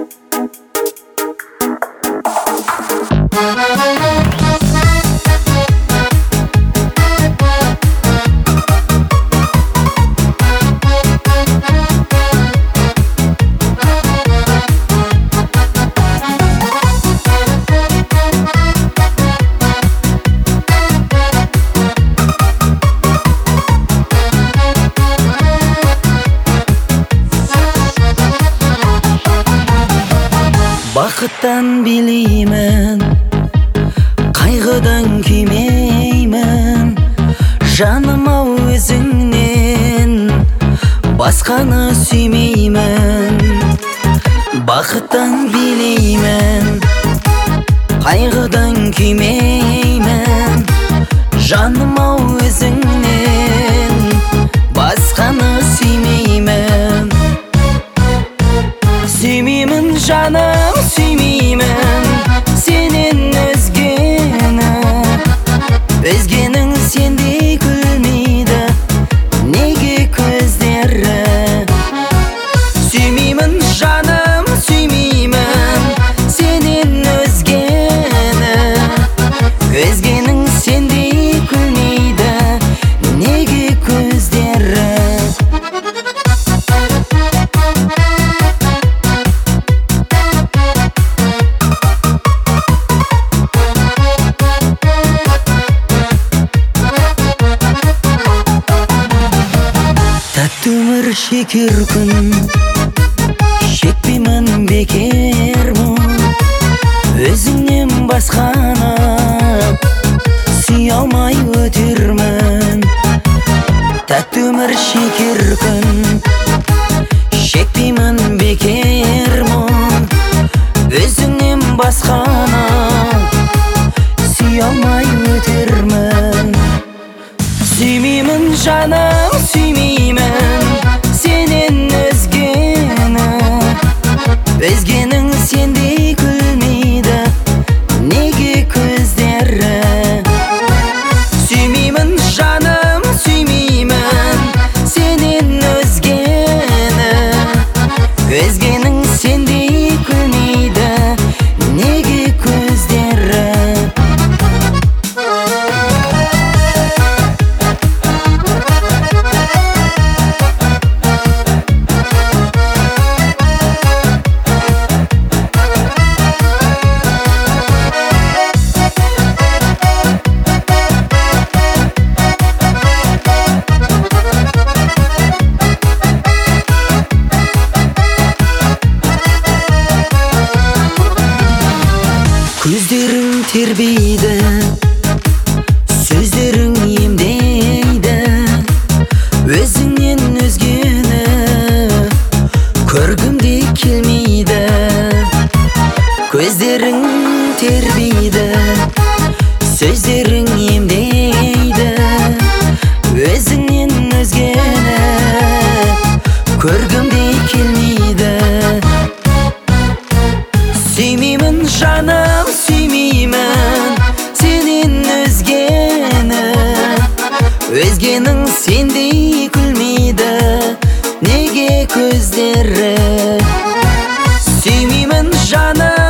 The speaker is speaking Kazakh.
Бақыттан билеймін, қайғыдан күймеймін. Жаным-ау өзіңнен басқаны сүймеймін. Бақыттан билеймін, қайғыдан күймеймін. Жаным-ау өзіңнен басқаны сүймеймін. Сүймеймін жаным, сүймеймін сенен өзгені. Өзгенің сендей күлмейді, неге көздері? Сүймеймін жаным, сүймеймін сенен өзгені. Өзгенің сендей күлмейді, неге көздері? Тәтті өмір шекер күн, шекпеймін бекер мұң. Өзіңнен басқаны сүйе алмай өтермін. Тәтті өмір шекер күн, шекпеймін бекер мұң. Өзіңнен басқаны сүйе алмай өтермін. Сүймеймін жаным, сүймеймін сенен өзгені. Өзгенің сендей күлмейді, неге көздері? Сүймеймін жаным, сүймеймін сенен өзгені. Өзгенің сендей күлмейді, неге көздері? Көздерің тербейді, сөздерің емдейді. Өзіңнен өзгені көргім де келмейді. Көздерің тербейді, сөздерің емдейді. Өзіңнен өзгені көргім де келмейді. Сүймеймін жаным, сүймеймін сенен өзгені. Өзгенің сендей күлмейді, неге көздері? Сүймеймін жаным,